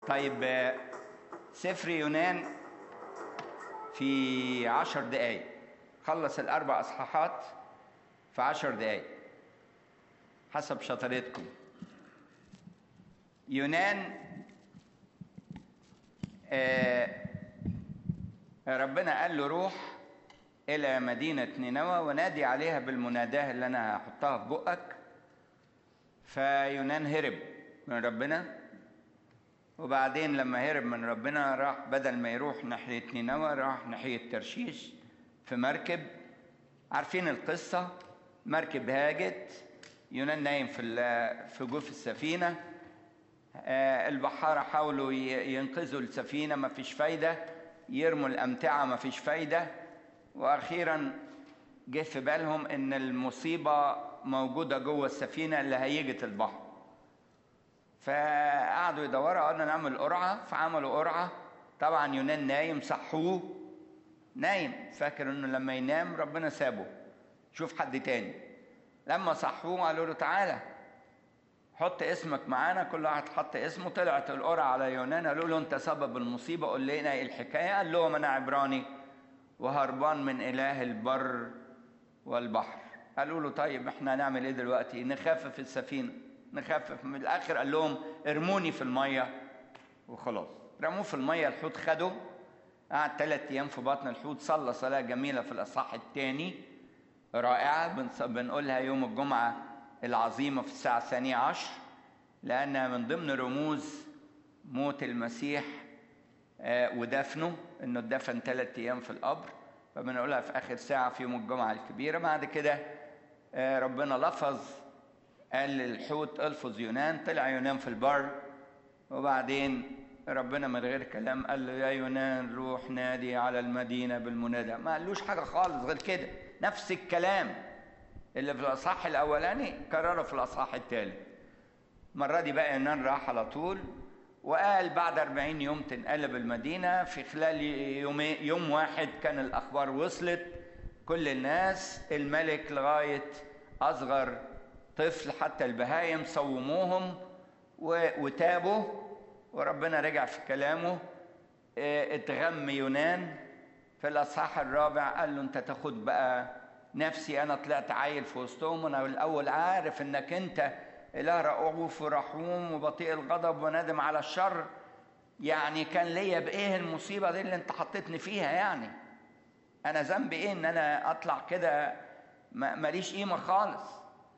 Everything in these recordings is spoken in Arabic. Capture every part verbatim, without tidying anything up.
طيب سفر يونان في عشر دقايق، خلص الأربع أصحاحات في عشر دقايق حسب شطارتكم. يونان آه ربنا قال له روح إلى مدينة نينوى ونادي عليها بالمناداة اللي أنا هحطها في بقك. فيونان هرب من ربنا، وبعدين لما هرب من ربنا راح بدل ما يروح ناحية نينوى راح ناحية ترشيش في مركب. عارفين القصة، مركب هاجت، يونان نايم في في جوف السفينة. البحارة حاولوا ينقذوا السفينة، ما فيش فايدة، يرموا الأمتعة ما فيش فايدة، وأخيرا جه في بالهم إن المصيبة موجودة جوه السفينة اللي هيجت البحر. فقعدوا يدوروا، قالوا نعمل قرعة، فعملوا قرعة. طبعا يونان نايم، صحوه نايم فاكر انه لما ينام ربنا سابه شوف حد تاني. لما صحوه قالوا له تعالى حط اسمك معانا، كل واحد حط اسمه. طلعت القرعة على يونان، قالوا له انت سبب المصيبة، قول لنا ايه الحكاية. قال لهم انا عبراني وهربان من اله البر والبحر. قالوا له طيب احنا هنعمل ايه دلوقتي؟ نخفف السفينة، نخفف. من الاخر قال لهم ارموني في المية وخلاص. رموه في المية، الحوت خده، قعد ثلاث ايام في بطن الحوت. صلى صلاة جميلة في الاصحاح الثاني رائعة بنقولها يوم الجمعة العظيمة في الساعة الثانية عشر، لأنها من ضمن رموز موت المسيح ودفنه، انه اتدفن ثلاث ايام في القبر، فبنقولها في اخر ساعة في يوم الجمعة الكبيرة. بعد كده ربنا لفظ، قال للحوت الفظ يونان، طلع يونان في البر. وبعدين ربنا من غير كلام قال له يا يونان روح نادي على المدينة بالمنادى. ما قالوش حاجة خالص غير كده، نفس الكلام اللي في الأصحاح الأولاني كرره في الأصحاح الثالث. المرة دي بقى يونان راح على طول وقال بعد أربعين يوم تنقلب المدينة. في خلال يوم, يوم واحد كان الأخبار وصلت كل الناس، الملك لغاية أصغر طفل حتى البهايم صوموهم وتابوا، وربنا رجع في كلامه. اتغم يونان في الأصحاح الرابع، قال له انت تاخد بقى نفسي، انا طلعت عايل في وسطهم، وانا الاول عارف انك انت اله رؤوف ورحوم وبطيء الغضب وندم على الشر. يعني كان ليا بايه المصيبه دي اللي انت حطيتني فيها؟ يعني انا ذنبي ايه ان انا اطلع كده ماليش قيمه خالص؟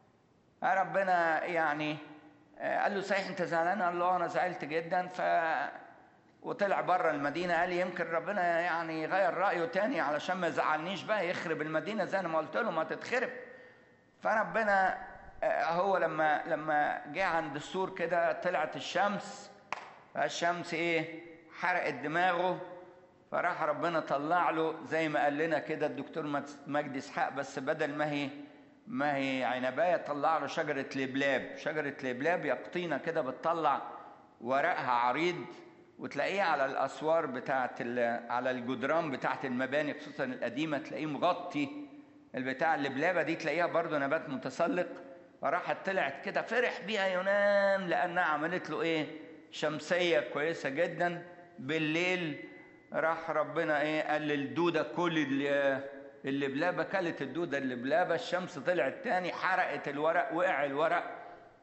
ربنا يعني قال له صحيح انت زعلان؟ قال له انا زعلت جدا. ف وطلع بره المدينه، قال يمكن ربنا يعني يغير رايه تاني علشان ما يزعلنيش بقى، يخرب المدينه زي ما قلت له ما تتخرب. فربنا هو لما لما جه عند السور كده طلعت الشمس، الشمس ايه حرقت دماغه. فراح ربنا طلع له زي ما قال لنا كده الدكتور مجدي اسحاق، بس بدل ما هي ما هي عنبايه طلع له شجره لبلاب. شجره لبلاب يقطينه كده بتطلع ورقها عريض، وتلاقيه على الاسوار بتاعه على الجدران بتاعه المباني خصوصا القديمه، تلاقيه مغطي البتاع اللبلابه دي، تلاقيها برضو نبات متسلق. فراحت طلعت كده، فرح بيها يونان لانها عملت له ايه؟ شمسيه كويسه جدا. بالليل راح ربنا ايه؟ قال للدوده كل اللبلابه، كلت الدوده اللبلابه. الشمس طلعت تاني حرقت الورق، وقع الورق.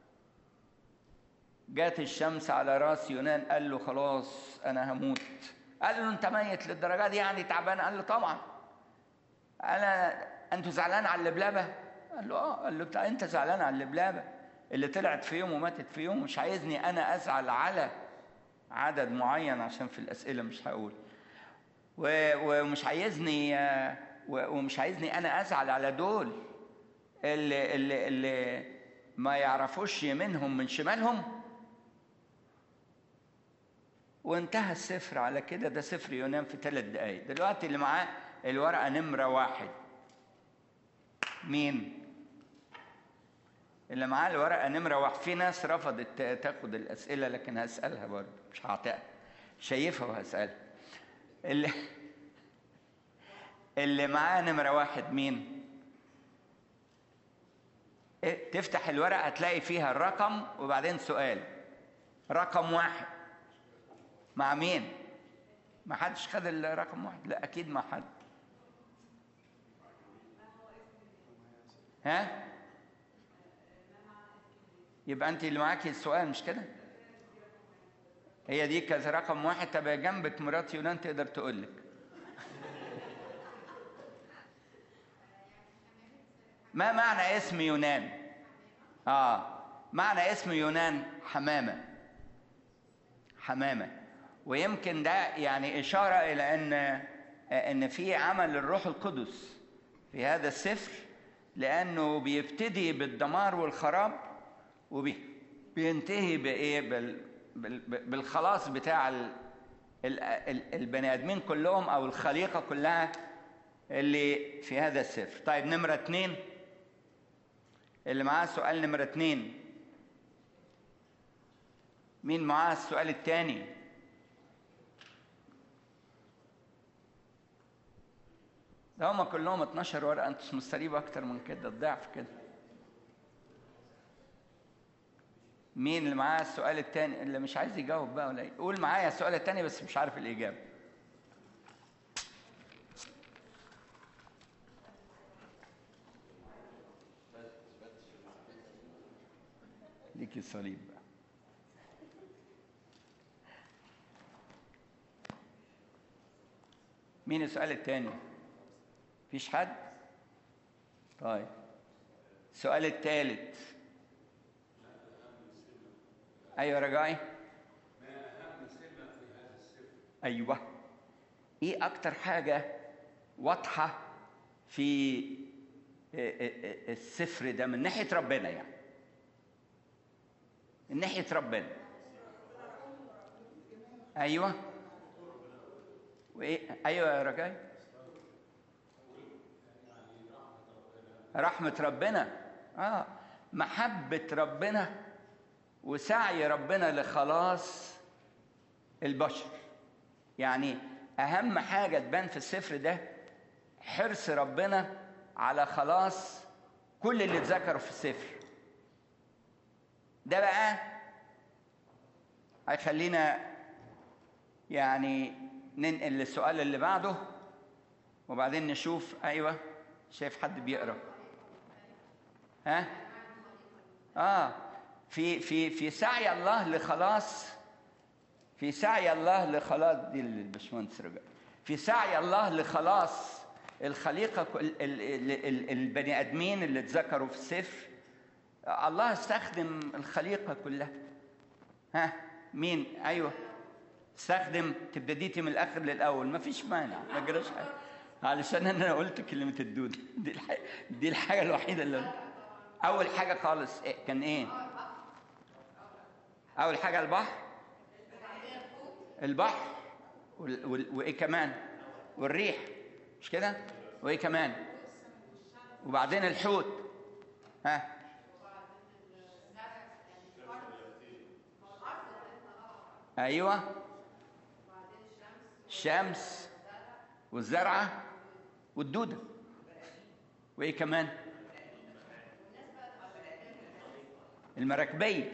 جات الشمس على راس يونان، قال له خلاص انا هموت. قال له انت ميت للدرجه دي يعني تعبان؟ قال له طبعا. انا انتوا زعلان على اللبلابه؟ قال له اه. قال له انت زعلان على اللبلابه اللي طلعت في يوم وماتت في يوم؟ مش عايزني انا ازعل على عدد معين عشان في الاسئله مش هقول، ومش عايزني ومش عايزني انا ازعل على دول اللي اللي اللي ما يعرفوش يمينهم من شمالهم. وانتهى السفر على كده. ده سفر يونان في ثلاث دقايق. دلوقتي اللي معاه الورقه نمره واحد مين؟ اللي معاه الورقه نمره واحد. في ناس رفضت تاخد الاسئله لكن هسالها برضه، مش هعطيها، شايفها وهسالها. اللي اللي معاه نمره واحد مين؟ إيه؟ تفتح الورقه هتلاقي فيها الرقم وبعدين سؤال. رقم واحد. مع مين؟ ما حدش خد الرقم واحد؟ لا اكيد ما حد. ها؟ يبقى انت اللي معاكي السؤال مش كده؟ هي دي كانت رقم واحد. تبقى جنبك مرات يونان تقدر تقول لك. ما معنى اسم يونان؟ اه معنى اسم يونان حمامة. حمامة. ويمكن ده يعني إشارة إلى أن أن في عمل الروح القدس في هذا السفر، لأنه بيبتدي بالدمار والخراب وبينتهي بإيه؟ بالخلاص بتاع البني آدمين كلهم أو الخليقة كلها اللي في هذا السفر. طيب نمرة اتنين، اللي معاه سؤال نمرة اتنين، مين معاه السؤال الثاني؟ ده هما كلهم اتناشر ورقة، انتوا مستريبة أكتر من كده، الضعف كده. مين اللي معاه السؤال الثاني؟ اللي مش عايز يجاوب بقى ولا يقول معايا السؤال الثاني بس مش عارف الإجابة. ليكي الصليب بقى. مين السؤال الثاني؟ مفيش حد؟ طيب السؤال الثالث. ايوه رجائي. ما اهم سمه في هذا السفر؟ ايوه. ايه اكتر حاجه واضحه في السفر ده من ناحيه ربنا، يعني من ناحيه ربنا؟ ايوه. وايه؟ ايوه يا رجائي. رحمه ربنا. اه محبه ربنا وسعي ربنا لخلاص البشر. يعني اهم حاجه تبان في السفر ده حرص ربنا على خلاص كل اللي اتذكروا في السفر ده. بقى هيخلينا يعني ننقل للسؤال اللي بعده وبعدين نشوف. ايوه شايف حد بيقرا؟ ها؟ اه في في في سعي الله لخلاص في سعي الله لخلاص دي الباشمهندس رجاء. في سعي الله لخلاص الخليقه البني ادمين اللي اتذكروا في السفر. الله استخدم الخليقه كلها. ها مين؟ ايوه استخدم. تبتديتي من الاخر للاول، ما فيش مانع، ما جراش حاجه، علشان انا قلت كلمه الدود دي الحاجة دي الحاجه الوحيده اللي اول حاجه خالص إيه؟ كان ايه اول حاجه؟ البحر. البحر وايه كمان؟ والريح مش كده؟ وايه كمان؟ وبعدين الحوت. ها ايوه الشمس والزرعه والدوده. وايه كمان؟ المراكبيه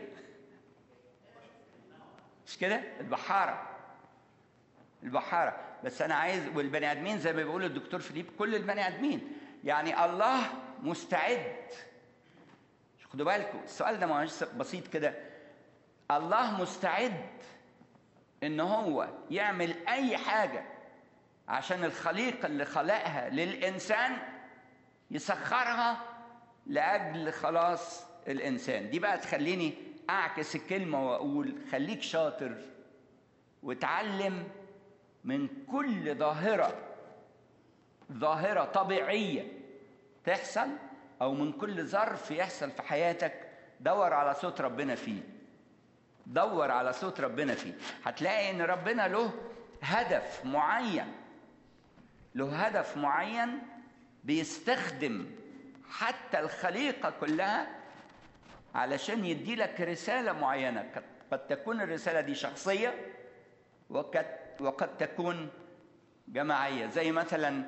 مش كده؟ البحاره. البحاره. بس انا عايز والبني ادمين زي ما بيقول الدكتور فيليب، كل البني ادمين. يعني الله مستعد. خدوا بالكم السؤال ده مش بسيط كده. الله مستعد ان هو يعمل اي حاجه عشان الخليقه اللي خلقها للانسان يسخرها لاجل خلاص الانسان. دي بقى تخليني اعكس الكلمه واقول خليك شاطر وتعلم من كل ظاهره ظاهره طبيعيه تحصل او من كل ظرف يحصل في حياتك، دور على صوت ربنا فيه. دور على صوت ربنا فيه. هتلاقي ان ربنا له هدف معين له هدف معين بيستخدم حتى الخليقه كلها علشان يدي لك رساله معينه. قد تكون الرساله دي شخصيه وقد وقد تكون جماعيه، زي مثلا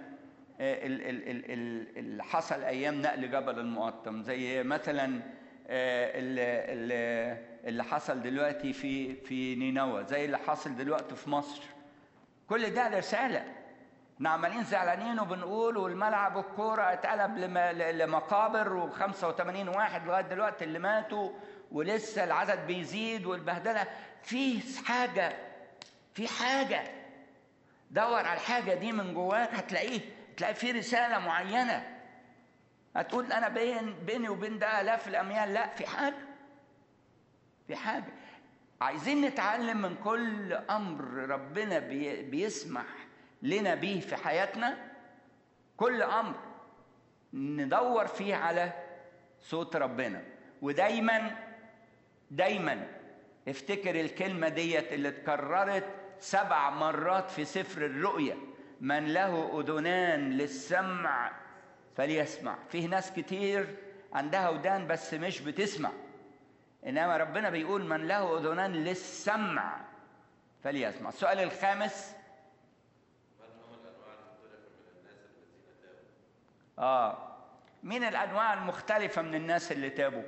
اللي حصل ايام نقل جبل المقطم، زي مثلا اللي حصل دلوقتي في في نينوى، زي اللي حاصل دلوقتي في مصر. كل ده رسالة. احنا عمالين زعلانين وبنقول والملعب الكورة اتقلب لمقابر وخمسة وثمانين واحد لغاية دلوقتي اللي ماتوا، ولسه العدد بيزيد والبهدلة. في حاجة في حاجة دور على الحاجة دي من جواك، هتلاقيه تلاقي في رسالة معينة. هتقول أنا بين بيني وبين ده آلاف الأميال، لا، في حاجة في حاجة عايزين نتعلم من كل أمر ربنا بيسمح لنا بيه في حياتنا. كل أمر ندور فيه على صوت ربنا. ودايما دايما افتكر الكلمة ديت اللي اتكررت سبع مرات في سفر الرؤيا: من له أذنان للسمع فليسمع. فيه ناس كتير عندها ودان بس مش بتسمع، إنما ربنا بيقول من له أذنان للسمع فليسمع. السؤال الخامس: من هم الأنواع المختلفة من الناس الذين تابوا؟ آه مين الأنواع المختلفة من الناس اللي تابوا؟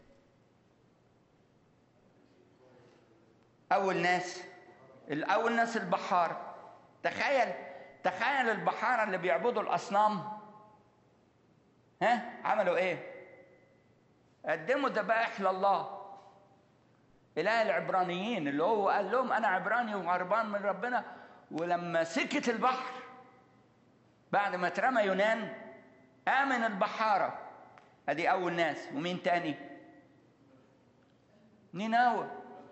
أول ناس الأول ناس البحارة. تخيل تخيل البحارة اللي بيعبدوا الأصنام، ها عملوا إيه؟ قدموا ذبائح لله، إله العبرانيين اللي هو قال لهم أنا عبراني وهربان من ربنا. ولما سكت البحر بعد ما اترمى يونان آمن البحارة. أدي أول ناس. ومين تاني؟ نينوى.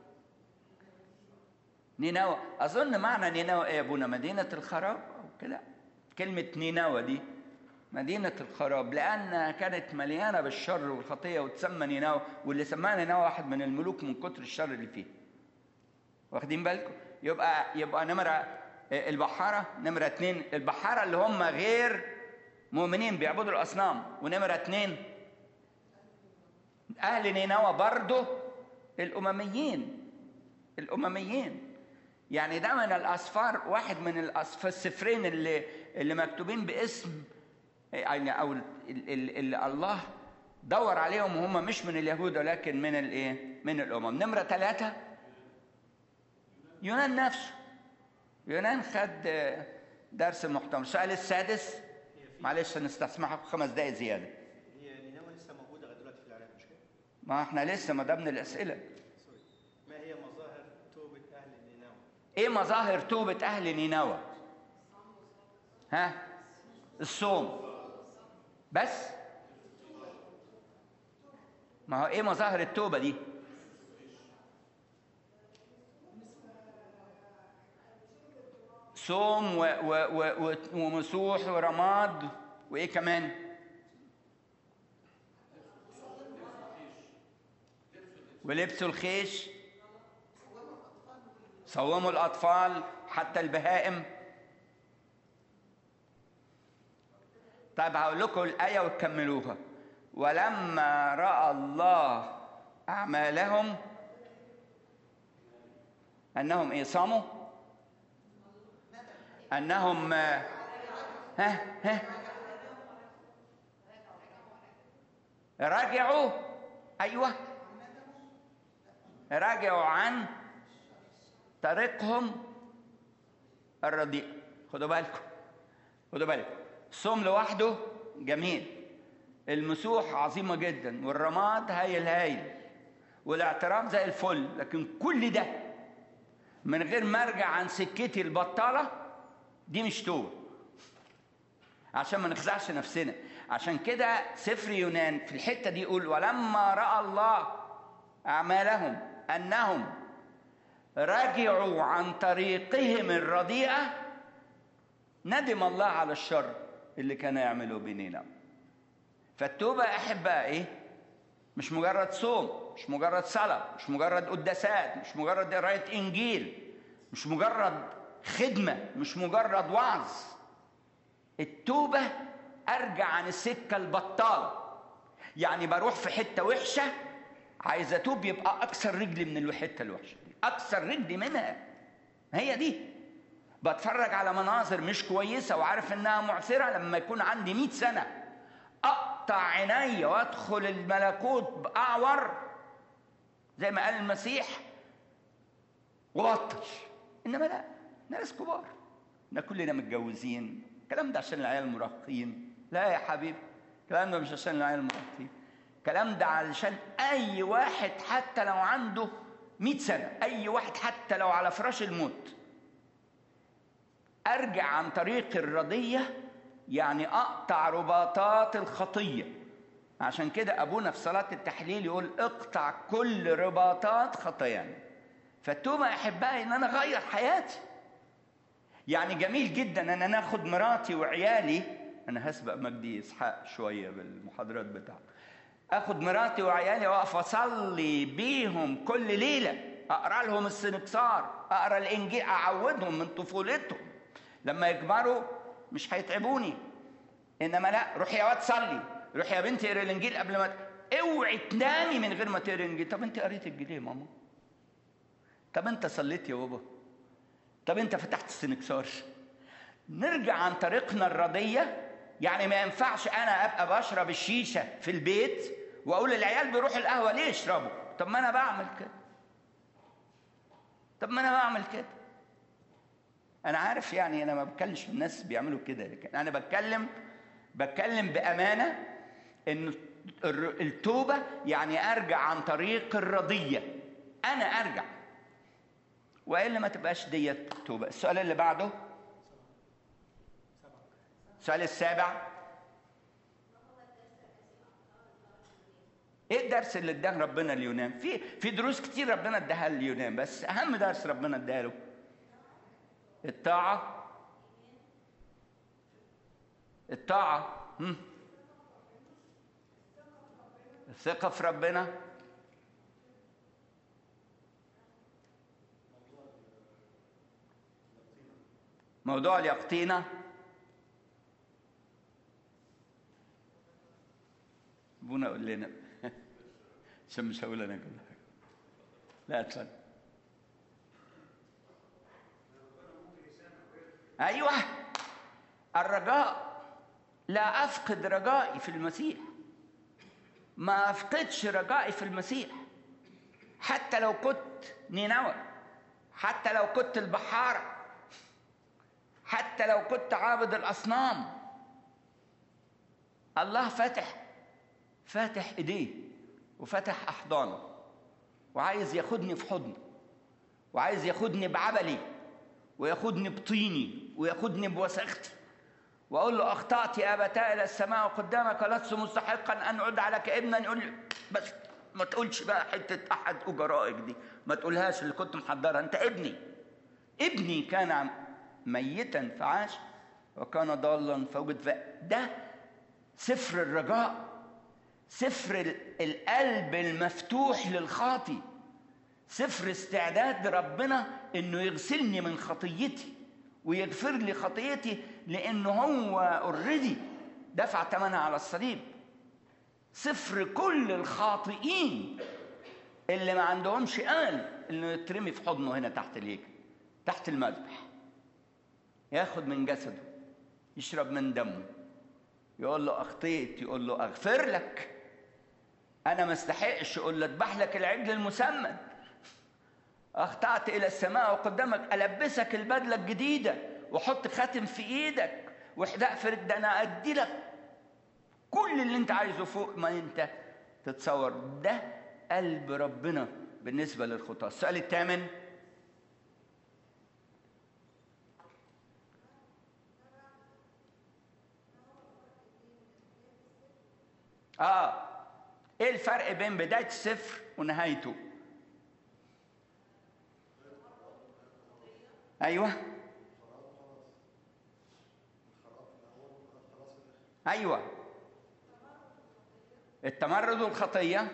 نينوى أظن معنى نينوى إيه يا أبونا؟ مدينة الخراب أو كده. كلمة نينوى دي مدينة الخراب لأنها كانت مليانة بالشر والخطية وتسمى نينوى، واللي سماها نينوى واحد من الملوك من كتر الشر اللي فيه. واخدين بالكم؟ يبقى يبقى نمرة البحارة. نمرة اتنين البحارة اللي هم غير مؤمنين بيعبدوا الأصنام. ونمرة اتنين أهل نينوى برضه الأمميين. الأمميين يعني ده من الأسفار، واحد من الأسفار السفرين اللي اللي مكتوبين باسم يعني أو اللي الله دور عليهم وهم مش من اليهود ولكن من الإيه؟ من الأمم. نمرة ثلاثة يونان نفسه. يونان خد درس محترم. السؤال السادس، معلش نستسمحكم خمس دقايق زيادة. هي نينوى لسه موجودة لغاية دلوقتي في العراق مش كده؟ ما احنا لسه ما ضمن الأسئلة. ما هي مظاهر توبة أهل نينوى؟ إيه مظاهر توبة أهل نينوى؟ ها؟ الصوم بس؟ ما هو إيه مظاهر التوبة دي؟ صوم و و و ومسوح ورماد وإيه كمان؟ ولبسوا الخيش، صوموا الأطفال حتى البهائم. طيب هقول لكم الآية وتكملوها. ولما رأى الله أعمالهم أنهم إيه؟ صاموا؟ أنهم ها ها رجعوا. أيوة رجعوا عن طريقهم الرديء. خدوا بالكم خدوا بالكم الصوم لوحده جميل، المسوح عظيمة جدا، والرماد هايل هايل، والاعتراف زي الفل، لكن كل ده من غير ما ارجع عن سكتي البطالة دي مش توبة. عشان ما نخزعش نفسنا. عشان كده سفر يونان في الحتة دي يقول ولما رأى الله أعمالهم أنهم رجعوا عن طريقهم الرديئة ندم الله على الشر اللي كان يعمله بيننا. فالتوبة أحبها إيه؟ مش مجرد صوم، مش مجرد صلاة، مش مجرد قداسات، مش مجرد قراية إنجيل، مش مجرد خدمة، مش مجرد وعظ. التوبة أرجع عن السكة البطالة. يعني بروح في حتة وحشة عايز أتوب، يبقى أكسر رجلي من الحتة الوحشة دي، أكسر رجلي منها. هي دي. بتفرج على مناظر مش كويسة وعارف إنها معثرة، لما يكون عندي مئة سنة أقطع عيني وأدخل الملكوت بأعور زي ما قال المسيح وبطل. انما لا، ناس كبار، احنا كلنا متجوزين. الكلام ده عشان العيال المراهقين؟ لا يا حبيبي، الكلام ده مش عشان العيال المراهقين، الكلام ده علشان اي واحد حتى لو عنده مئة سنة، اي واحد حتى لو على فراش الموت، ارجع عن طريق الرضية، يعني اقطع رباطات الخطية. عشان كده ابونا في صلاة التحليل يقول اقطع كل رباطات خطايانا. فالتوبة يا احبائي ان انا اغير حياتي. يعني جميل جدا ان انا اخد مراتي وعيالي، انا هسبق مجدي اسحاق شويه بالمحاضرات بتاعته، اخد مراتي وعيالي واقف اصلي بيهم كل ليله، اقرا لهم السنكسار، اقرا الانجيل، اعودهم من طفولتهم. لما يكبروا مش هيتعبوني. انما لا، روح يا واد صلي، روح يا بنتي اقري الانجيل قبل ما ت... اوعي تنامي من غير ما تقري الانجيل. طب انت قريت الانجيل يا ماما؟ طب انت صليت يا بابا؟ طب انت فتحت السنكسار؟ نرجع عن طريقنا الرضية. يعني ما ينفعش انا ابقى بشرب الشيشة في البيت واقول العيال بيروحوا القهوة ليه يشربوا؟ طب ما انا بعمل كده، طب ما انا بعمل كده. انا عارف يعني انا ما بتكلمش الناس بيعملوا كده، لكن انا بتكلم بتكلم بأمانة ان التوبة يعني ارجع عن طريق الرضية، انا ارجع، والا ما تبقاش ديت توبه. السؤال اللي بعده، السؤال السابع، ايه الدرس اللي اداه ربنا اليونان؟ في في دروس كتير ربنا اداها اليونان، بس اهم درس ربنا اداه له الطاعه. الطاعه، هم. الثقه في ربنا، موضوع اليقطينة. ابونا قول لنا عشان مش هقول انا كل حاجه. لا اتفضل. ايوه، الرجاء. لا افقد رجائي في المسيح، ما افقدش رجائي في المسيح. حتى لو كنت نينوى، حتى لو كنت البحاره، حتى لو كنت عابد الأصنام، الله فاتح فاتح إيديه وفتح أحضانه، وعايز ياخدني في حضنه، وعايز ياخدني بعبلي، وياخدني بطيني، وياخدني بوسختي، وأقول له أخطأت يا أبتاه إلى السماء وقدامك لست مستحقا أن أدعى لك ابنا. يقول لي بس ما تقولش بقى حتة أحد أجرائك دي، ما تقولهاش اللي كنت محضرها. أنت ابني، ابني كان عم ميتا فعاش وكان ضالا فوجد. ده سفر الرجاء، سفر القلب المفتوح للخاطي، سفر استعداد ربنا انه يغسلني من خطيتي ويغفر لي خطيتي، لانه هو اوريدي دفع ثمنها على الصليب. سفر كل الخاطئين اللي ما عندهمش قال انه يترمي في حضنه هنا تحت الهيكل، تحت المذبح، ياخد من جسده، يشرب من دمه، يقول له اخطيت، يقول له اغفر لك، انا ما استحقش، يقول له اذبح لك العجل المسمن، اخطأت الى السماء وقدامك البسك البدله الجديده وحط خاتم في ايدك وحداء في رد، انا ادي لك كل اللي انت عايزه فوق ما انت تتصور. ده قلب ربنا بالنسبه للخطاه. السؤال الثامن، اه ايه الفرق بين بدايه السفر ونهايته؟ ايوه ايوه التمرد والخطيه،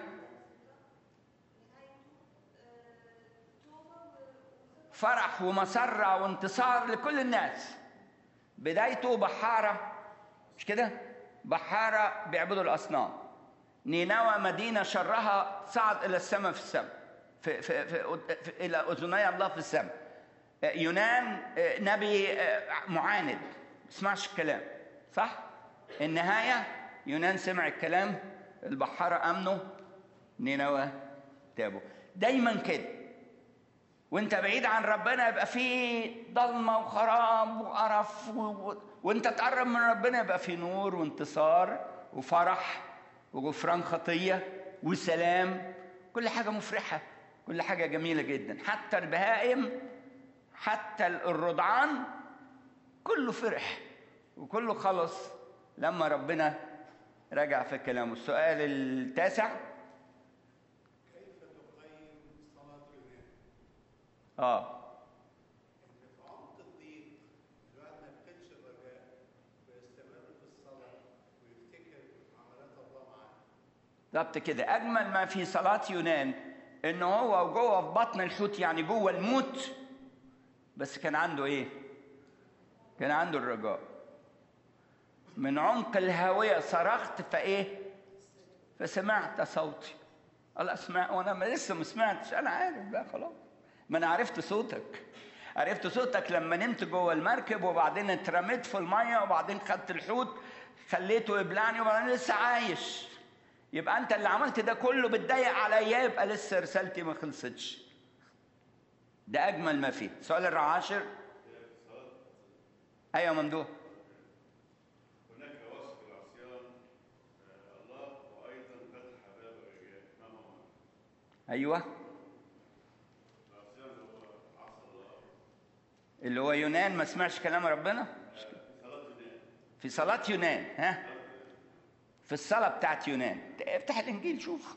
فرح ومسره وانتصار لكل الناس. بدايته بحاره، مش كده؟ بحاره بيعبدوا الاصنام. نينوى مدينه شرها صعد الى السماء، في السماء في, في, في, في الى اذني الله في السماء. يونان نبي معاند، ما يسمعش الكلام، صح؟ النهايه يونان سمع الكلام، البحاره امنوا، نينوى تابوا. دايما كده. وانت بعيد عن ربنا يبقى فيه ضلمه وخراب وقرف و... و... وانت تقرب من ربنا يبقى فيه نور وانتصار وفرح وغفران خطيه وسلام. كل حاجه مفرحه، كل حاجه جميله جدا. حتى البهائم، حتى الرضعان، كله فرح وكله خلص لما ربنا رجع في كلامه. السؤال التاسع: كيف تقيم صلاة يونان؟ اه إن في عمق الضيق الواحد ما يفقدش الرجاء ويستمر في الصلاة ويفتكر معاملات الله معاه. بالظبط كده. اجمل ما في صلاه يونان ان هو جوه في بطن الحوت، يعني جوه الموت، بس كان عنده ايه؟ كان عنده الرجاء. من عمق الهاويه صرخت فايه؟ فسمعت صوتي. الله اسمع، وانا ما لسه ما سمعتش، انا عارف بقى خلاص. ما انا عرفت صوتك، عرفت صوتك لما نمت جوه المركب وبعدين اترميت في الميه وبعدين خدت الحوت خليته يبلعني وبعدين لسه عايش. يبقى انت اللي عملت ده كله بتضايق عليا، يبقى لسه رسالتي ما خلصتش. ده اجمل ما فيه. السؤال العاشر. ايوه ممدوح. هناك وصف العصيان الله وايضا فتح باب الرجاء، ما هو؟ ايوه العصيان هو عصى الله اللي هو يونان ما سمعش كلام ربنا في صلاة يونان. في صلاة يونان. ها في الصلاة بتاعت يونان، افتح الانجيل شوف.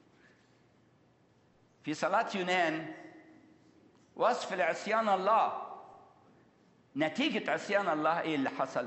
في صلاة يونان وصف لعصيان الله. نتيجة عصيان الله ايه اللي حصل؟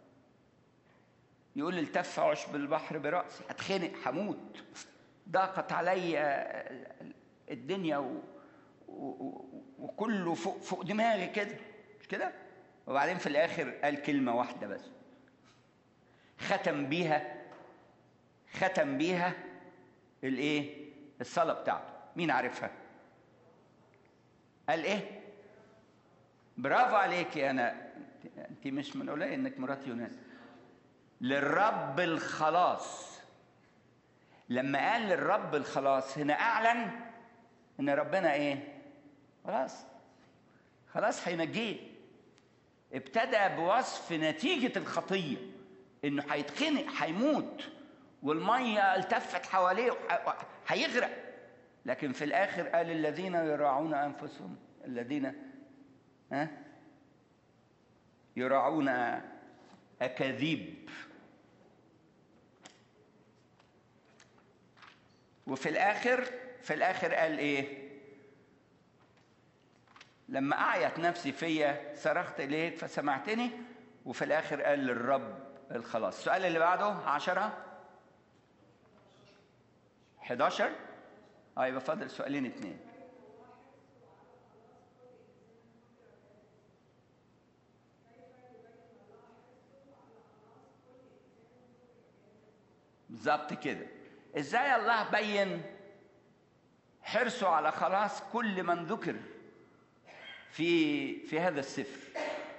يقول التف عشب البحر برأسي، هتخنق، هموت، ضاقت علي الدنيا و... و... وكله فوق فوق دماغي كده، مش كده؟ وبعدين في الاخر قال كلمة واحدة بس ختم بيها ختم بيها الايه؟ الصلاة بتاعته. مين عارفها؟ قال ايه؟ برافو عليك يا انا، انت مش من قليل انك مرات يونان. للرب الخلاص. لما قال للرب الخلاص هنا اعلن ان ربنا ايه؟ خلاص خلاص هينجيه. ابتدى بوصف نتيجة الخطية انه هيتخنق، هيموت، والمية التفت حواليه هيغرق. لكن في الاخر قال الذين يراعون انفسهم، الذين ها يراعون اكاذيب. وفي الاخر في الاخر قال ايه؟ لما اعيت نفسي فيا صرخت اليك فسمعتني. وفي الاخر قال للرب الخلاص. السؤال اللي بعده عشرة حداشر. اه يبقى فاضل سؤالين اتنين. بالظبط كده. ازاي الله بين حرصه على خلاص كل من ذكر في في هذا السفر؟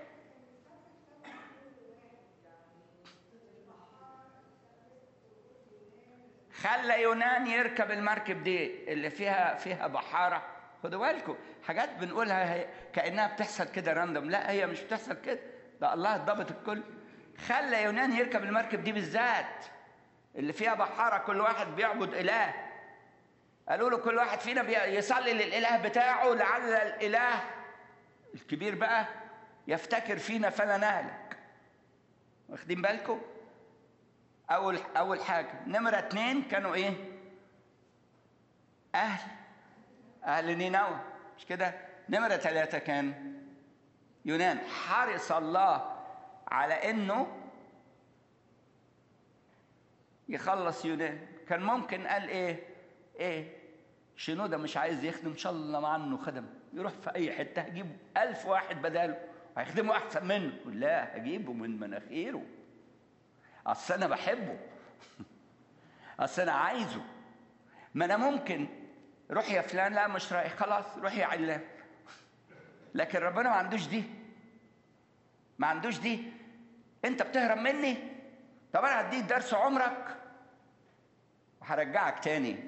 خلى يونان يركب المركب دي اللي فيها فيها بحاره. خدوا بالكم، حاجات بنقولها هي كانها بتحصل كده راندوم، لا هي مش بتحصل كده، ده الله ضابط الكل. خلى يونان يركب المركب دي بالذات اللي فيها بحاره كل واحد بيعبد اله. قالوا له كل واحد فينا يصلي للاله بتاعه لعل الاله الكبير بقى يفتكر فينا فلا نهلك. واخدين بالكم؟ اول اول حاجه. نمره اتنين كانوا ايه؟ اهل اهل نينوى، مش كده؟ نمره ثلاثه كان يونان. حرص الله على انه يخلص يونان. كان ممكن قال ايه؟ ايه شنودة مش عايز يخدم، ان شاء الله ما عنه خدم، يروح في اي حته هجيب ألف واحد بداله هيخدمه احسن منه. لا، هجيبه من مناخيره، اصل انا بحبه، اصل انا عايزه. ما انا ممكن روح يا فلان، لا مش رايح، خلاص روح يا علان. لكن ربنا ما عندوش دي، ما عندوش دي. انت بتهرب مني، طب انا هديك درس عمرك وهرجعك تاني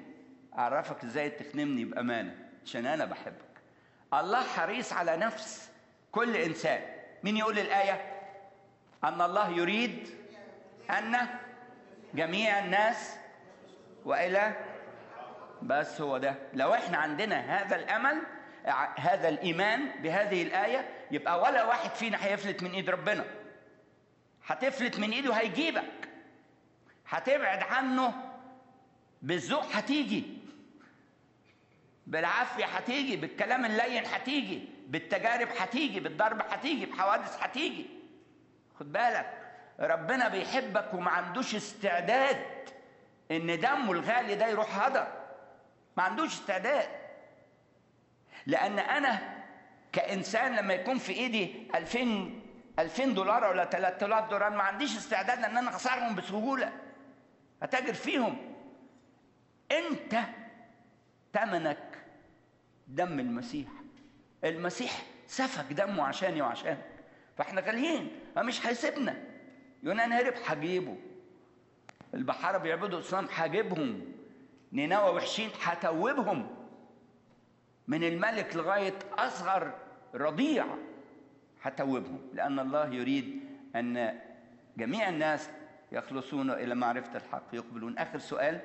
اعرفك ازاي تخدمني بامانه عشان انا بحبك. الله حريص على نفس كل انسان. مين يقول الايه؟ ان الله يريد ان جميع الناس والى، بس هو ده. لو احنا عندنا هذا الامل، هذا الايمان بهذه الايه، يبقى ولا واحد فينا هيفلت من ايد ربنا. هتفلت من ايده هيجيبك، هتبعد عنه بالذوق هتيجي، بالعافيه هتيجي، بالكلام اللين هتيجي، بالتجارب هتيجي، بالضرب هتيجي، بحوادث هتيجي. خد بالك ربنا بيحبك وما عندوش استعداد ان دمه الغالي ده يروح هدر، ما عندوش استعداد. لان انا كانسان لما يكون في ايدي ألفين ألفين دولار ولا ثلاثة آلاف دولار، ما عنديش استعداد ان انا اخسرهم بسهوله، هتاجر فيهم. انت ثمنك دم المسيح. المسيح سفك دمه عشاني وعشانك، فاحنا غاليين، فمش هيسيبنا. يونان هرب هجيبه، البحارة بيعبدوا اصنام هجيبهم، نينوى وحشين هتوبهم، من الملك لغايه اصغر رضيع هتوبهم، لان الله يريد ان جميع الناس يخلصون الى معرفه الحق يقبلون. اخر سؤال.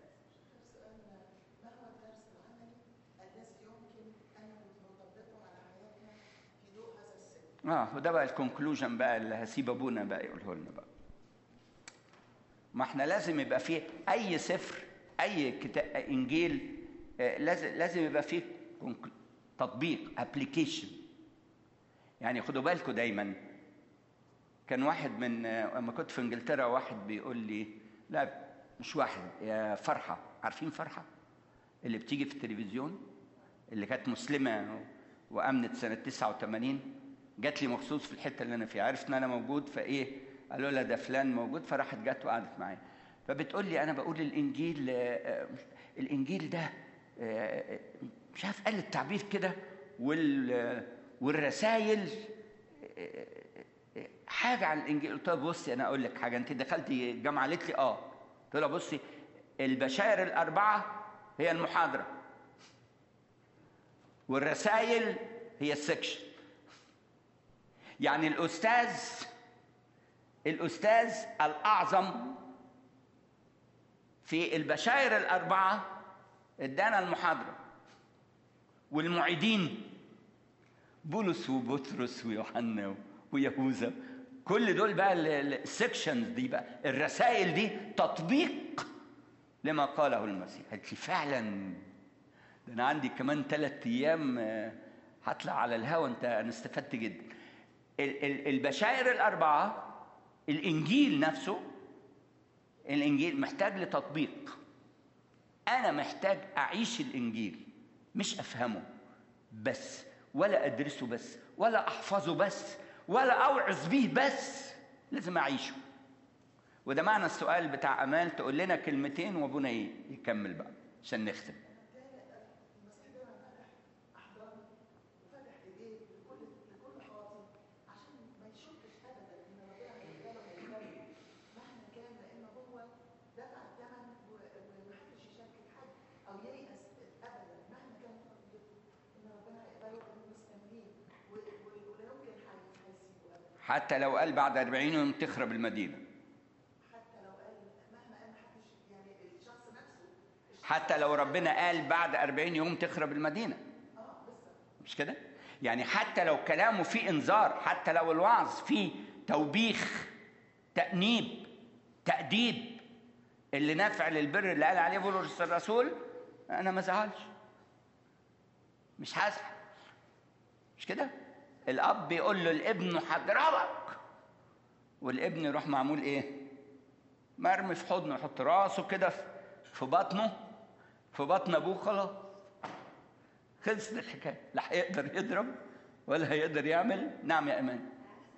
اه وده بقى الكونكلوجن بقى اللي هسيب ابونا بقى يقوله لنا بقى. ما احنا لازم يبقى فيه اي سفر، اي كتاب، انجيل، آه لازم لازم يبقى فيه تطبيق، ابلكيشن. يعني خدوا بالكم دايما، كان واحد من لما كنت في انجلترا واحد بيقول لي، لا مش واحد، يا فرحه، عارفين فرحه اللي بتيجي في التلفزيون اللي كانت مسلمه وامنت سنه تسعة وثمانين، جات لي مخصوص في الحته اللي انا فيها، عرفت ان انا موجود، فايه قالوا لها ده فلان موجود، فراحت جت وقعدت معايا. فبتقول لي انا بقول الانجيل، الانجيل ده مش عارف قال التعبير كده، وال والرسائل حاجه عن الانجيل. قلت لها بصي انا اقول لك حاجه، انت دخلتي الجامعه؟ قالت لي اه. قلت لها بصي، البشائر الاربعه هي المحاضره، والرسائل هي السكشن. يعني الاستاذ الاستاذ الاعظم في البشائر الاربعه ادانا المحاضره، والمعيدين بولس وبطرس ويوحنا ويهوذا، كل دول بقى السكشنز دي بقى، الرسائل دي تطبيق لما قاله المسيح. قالت لي فعلا ده انا عندي كمان ثلاث ايام هطلع على الهوا، انت انا استفدت جدا. البشائر الاربعه، الانجيل نفسه، الانجيل محتاج لتطبيق. انا محتاج اعيش الانجيل، مش افهمه بس، ولا ادرسه بس، ولا احفظه بس، ولا اوعظ به بس، لازم اعيشه. وده معنى السؤال بتاع امال، تقول لنا كلمتين وابونا ايه يكمل بقى عشان نختم. حتى لو قال بعد أربعين يوم تخرب المدينة، حتى لو قال مهما قال محدش، يعني الشخص نفسه، حتى لو ربنا قال بعد أربعين يوم تخرب المدينة، اه لسه مش كده؟ يعني حتى لو كلامه فيه انذار، حتى لو الوعظ فيه توبيخ، تأنيب، تأديب، اللي نافع للبر اللي قال عليه بولس الرسول، انا ما زعلش، مش هزعل، مش كده؟ الاب بيقول له الابن هضربك، والابن يروح معمول ايه؟ مرمي في حضنه، يحط راسه كده في بطنه، في بطن ابوه، خلاص خلصت الحكايه، لا هيقدر يضرب ولا هيقدر يعمل. نعم يا ايمان.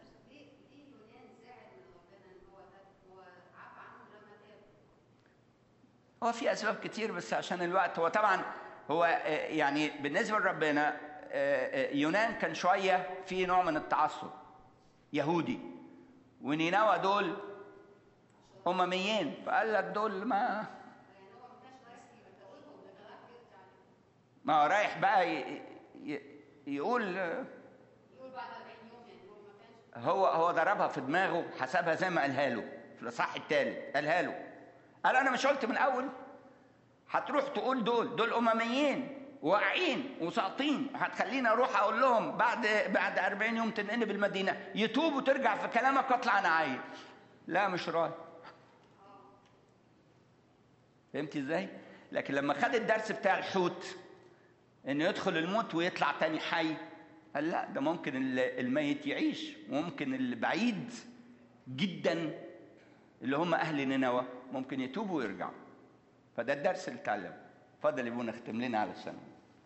هو في اسباب كتير بس عشان الوقت. هو طبعا هو يعني بالنسبه لربنا يونان كان شويه في نوع من التعصب يهودي، ونينوى دول امميين، فقال لك دول ما ما هو رايح بقى ي... ي... يقول يقول بعد أربعين يوم يعني هو ما كانش. هو هو ضربها في دماغه، حسبها زي ما قالها له في الاصحاح الثالث، قالها له قال انا مش قلت من الاول هتروح تقول دول دول امميين واقعين وساقطين، هتخليني اروح اقول لهم بعد بعد أربعين يوم تنقلب المدينه يتوب وترجع في كلامك واطلع انا عايز؟ لا مش رايح. فهمتي ازاي؟ لكن لما خد الدرس بتاع الحوت انه يدخل الموت ويطلع تاني حي، قال لا ده ممكن الميت يعيش، وممكن البعيد جدا اللي هم اهل نينوى ممكن يتوبوا ويرجعوا. فده الدرس اللي اتعلمه. اتفضل يبقى نختم لنا على السنه.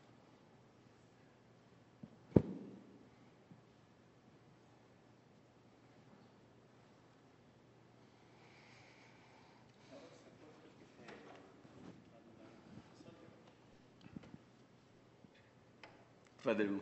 اتفضل.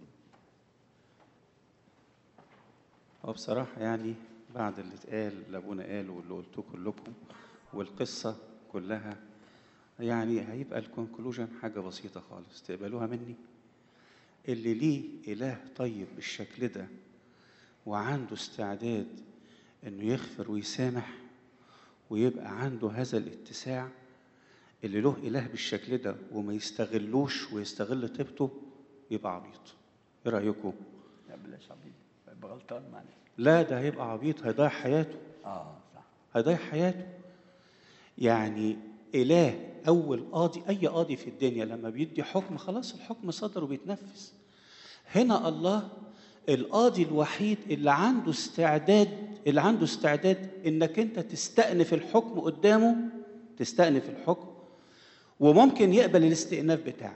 هو بصراحة يعني بعد اللي اتقال اللي أبونا قاله واللي قلتوه كلكم والقصة كلها، يعني هيبقى الكونكلوجن حاجة بسيطة خالص تقبلوها مني. اللي ليه إله طيب بالشكل ده وعنده استعداد إنه يغفر ويسامح ويبقى عنده هذا الاتساع، اللي له إله بالشكل ده وما يستغلوش ويستغل طيبته يبقى عبيط. إيه رأيكم؟ لا بلاش عبيط، يبقى غلطان معلش. لا ده هيبقى عبيط، هيضيع حياته. اه صح، هيضيع حياته. يعني إله أول قاضي، أي قاضي في الدنيا لما بيدي حكم خلاص الحكم صدر وبيتنفذ. هنا الله القاضي الوحيد اللي عنده استعداد اللي عنده استعداد إنك أنت تستأنف الحكم قدامه، تستأنف الحكم، وممكن يقبل الاستئناف بتاعك،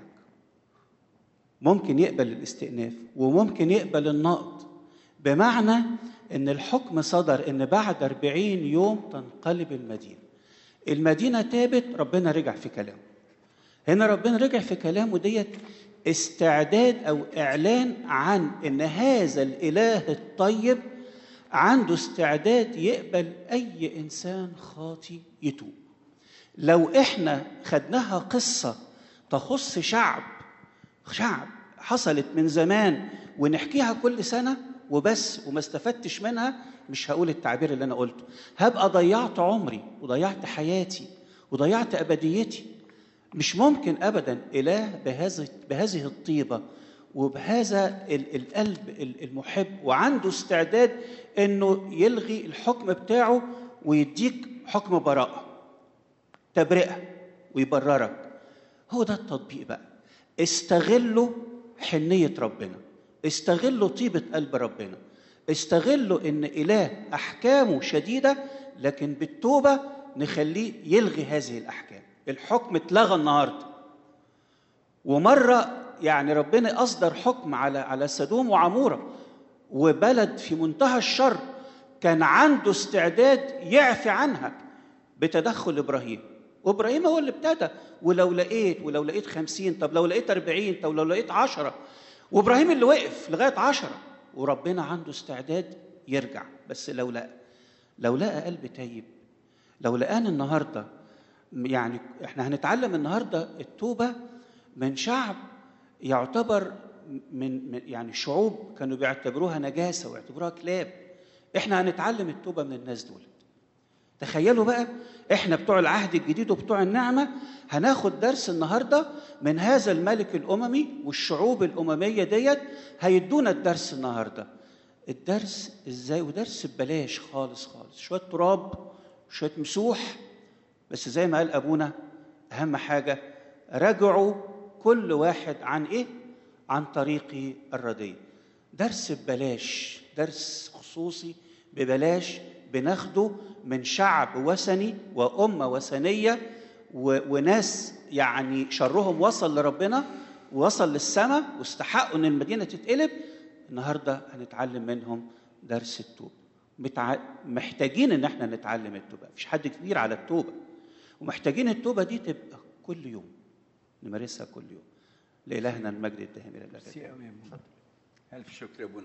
ممكن يقبل الاستئناف وممكن يقبل النقد، بمعنى إن الحكم صدر إن بعد أربعين يوم تنقلب المدينة. المدينة تابت، ربنا رجع في كلامه. هنا ربنا رجع في كلامه ديت استعداد أو إعلان عن إن هذا الإله الطيب عنده استعداد يقبل أي إنسان خاطي يتوب. لو إحنا خدناها قصة تخص شعب شعب حصلت من زمان ونحكيها كل سنة وبس وما استفدتش منها، مش هقول التعبير اللي أنا قلته، هبقى ضيعت عمري وضيعت حياتي وضيعت أبديتي. مش ممكن أبدا إله بهذه بهذه الطيبة وبهذا القلب المحب وعنده استعداد إنه يلغي الحكم بتاعه ويديك حكم براءة، تبرئة، ويبررك. هو ده التطبيق بقى. استغلوا حنية ربنا، استغلوا طيبة قلب ربنا، استغلوا إن إله أحكامه شديدة لكن بالتوبة نخليه يلغي هذه الأحكام. الحكم اتلغى النهاردة. ومرة يعني ربنا أصدر حكم على على سدوم وعمورة وبلد في منتهى الشر كان عنده استعداد يعفي عنها بتدخل إبراهيم، وإبراهيم هو اللي ابتدى. ولو لقيت ولو لقيت خمسين، طب لو لقيت أربعين، طب لو لقيت عشرة، وإبراهيم اللي وقف لغاية عشرة، وربنا عنده استعداد يرجع. بس لو لقى لو لقى قلب تايب، لو لقانا النهارده، يعني احنا هنتعلم النهارده التوبه من شعب يعتبر من يعني شعوب كانوا بيعتبروها نجاسه ويعتبروها كلاب. احنا هنتعلم التوبه من الناس دول. تخيلوا بقى احنا بتوع العهد الجديد وبتوع النعمه هناخد درس النهارده من هذا الملك الاممي والشعوب الامميه ديت، هيدونا الدرس النهارده. الدرس ازاي؟ ودرس ببلاش خالص خالص، شويه تراب شويه مسوح، بس زي ما قال ابونا اهم حاجه راجعوا كل واحد عن ايه؟ عن طريق الرديء. درس ببلاش، درس خصوصي ببلاش بناخده من شعب وثني وامه وثنيه وناس يعني شرهم وصل لربنا ووصل للسماء واستحقوا ان المدينه تتقلب. النهارده هنتعلم منهم درس التوبه. متع... محتاجين ان احنا نتعلم التوبه، مفيش حد كبير على التوبه، ومحتاجين التوبه دي تبقى كل يوم نمارسها كل يوم. لإلهنا المجد الدائم الى الابد. الف شكر يا ابونا.